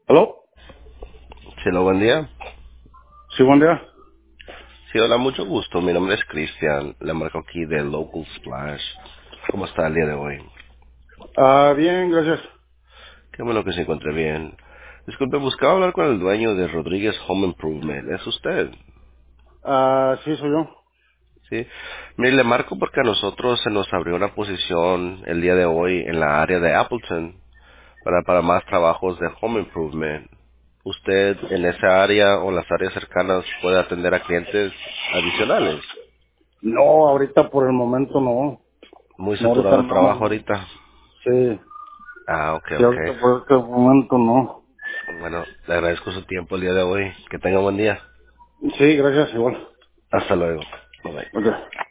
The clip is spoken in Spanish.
¿Aló? Sí, hola, buen día. Sí, buen día. Sí, hola, mucho gusto. Mi nombre es Cristian. Le marco aquí de Local Splash. ¿Cómo está el día de hoy? Bien, gracias. Qué bueno que se encuentre bien. Disculpe, buscaba hablar con el dueño de Rodríguez Home Improvement. ¿Es usted? Sí, soy yo. Sí. Mire, le marco porque a nosotros se nos abrió una posición el día de hoy en la área de Appleton para más trabajos de Home Improvement. ¿Usted en esa área o las áreas cercanas puede atender a clientes adicionales? No, ahorita por el momento no. Muy No, ahorita saturado de trabajo no. ahorita. Sí, Ah, ok, sí, ok. ahorita por este momento no. Bueno, le agradezco su tiempo el día de hoy. Que tenga buen día. Sí, gracias, igual. Hasta luego. Bye bye. Ok.